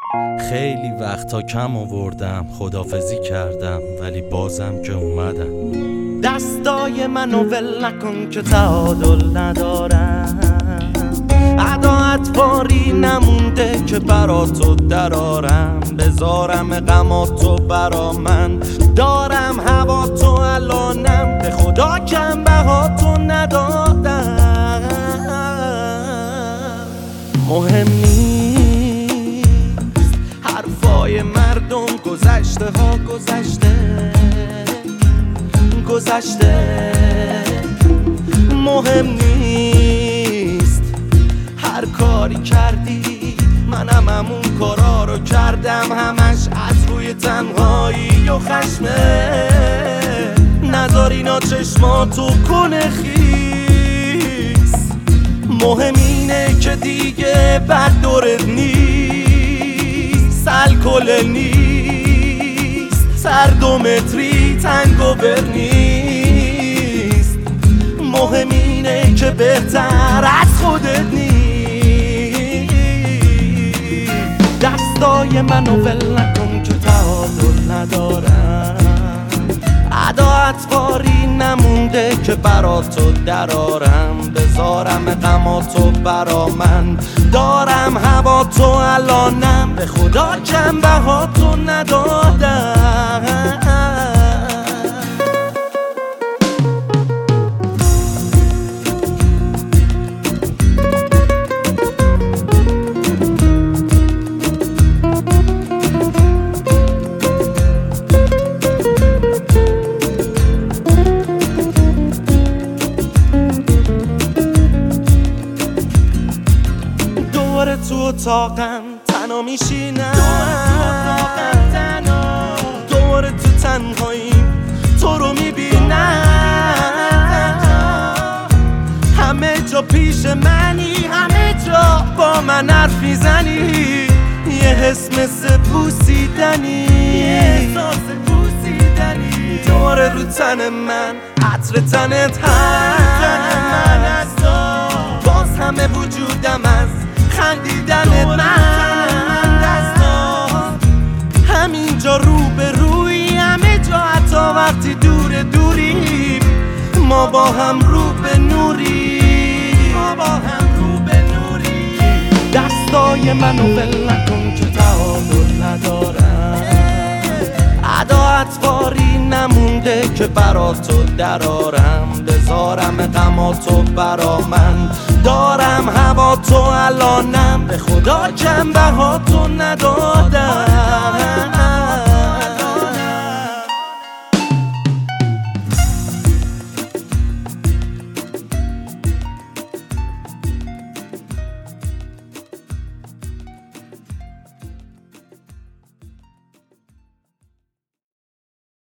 خیلی وقتا کم آوردم، خدافزی کردم ولی بازم که اومدم. دستای منو ول نکن که تعادل ندارم، عداعت باری نمونده که براتو درارم. بذارم غماتو برا من، دارم هواتو الانم، به خدا کم بهاتو ندادم. مهم نیست حرفای مردم، گذشته ها گذشته. مهم نیست هر کاری کردی، منم همون کارا رو کردم، همش از روی تنهایی و خشمه. نذار اینا چشماتو کنه خیس. مهم اینه که دیگه بد دورت نیست، الکل نیست، سر 2 متری تنگوور نیست. مهم اینه که بهتر از خودت نیست. دستای منو ول نکن که تعادل ندارم، عداعت باری نمونده که براتو درارم. بذارم غماتو برا من، دارم هواتو الانم، به خدا کم بهاتو ندادم. تو اتاقم تنها میشینم، دوباره تو تنهاییم تو رو میبینم. همه جا پیش منی، همه جا با من حرف میزنی. یه حس مثل بوسیدنی، دوباره رو تن من عطر تنت هست. باز همه وجودم از خندیدن من دستاست. همینجا رو به روی، همه جا حتی وقتی دوریم. ما با هم رو به نوری، دستای منو ول نکن که تعادل ندارم، عداعت باری نمونده که براتو درارم. بذارم غماتو برا من، دارم هواتو الانم، به خدا کم بهاتو ندادم.